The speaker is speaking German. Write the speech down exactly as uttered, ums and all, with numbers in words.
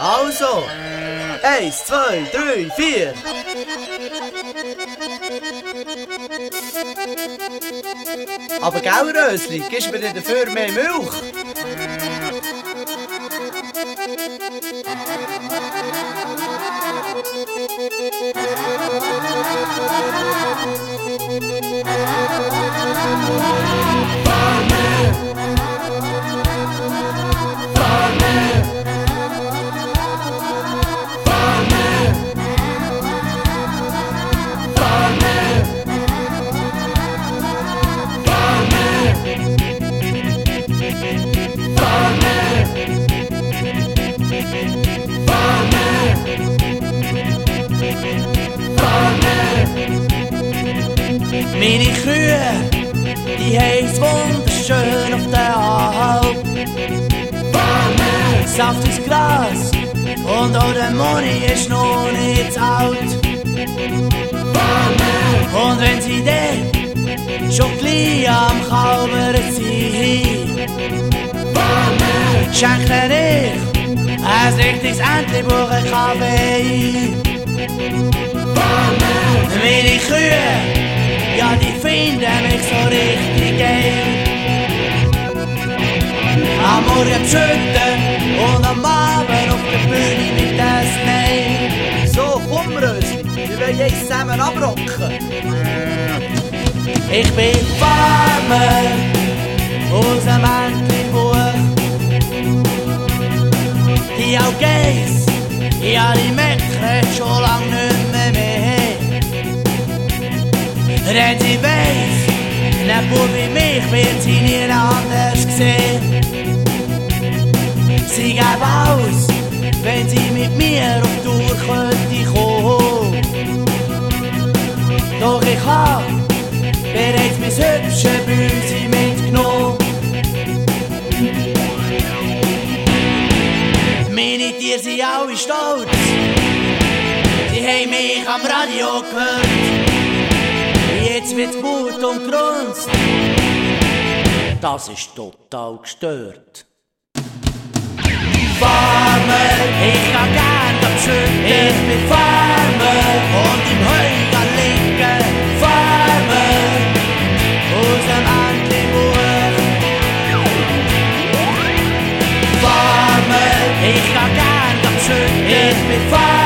Also, eins, zwei, drei, vier. Aber gell, Rösli, gibst mir dir dafür mehr Milch? Meine Kühe, die heisst wunderschön auf der Alp. Saft ins Gras und auch der Moni ist noch nicht zu alt. Und wenn sie dann schon gleich am Kalbern sind, schenke ich ein richtiges Entlebuchen Kaffee. Meine Kühe, ja, die finden mich so richtig geil. Am Morgen schütten und am Abend auf der Bühne mit das Nein. So, komm, Rösli, wir wollen jetzt zusammen abrocken. Ich bin Farmer aus dem Entlebuch. Die Augeis, ja, die meckern schon lang nicht mehr mehr. Denn sie weiss, ne Bub wie mich wird sie nie anders sehen. Sie gäbe aus, wenn sie mit mir auf Tour könnte kommen. Doch ich hab bereits mein hübsche Büsi mitgenommen. Meine Tiere sind alle stolz, sie haben mich am Radio gehört. Jetzt wird's gut und grunzt, das ist total gestört. Farmer, ich kann gern am Schütten. Ich bin Farmer und im Heu kann liegen. Farmer, aus dem Entlebuch. Farmer, ich kann gern am Schütten. Ich bin Farmer.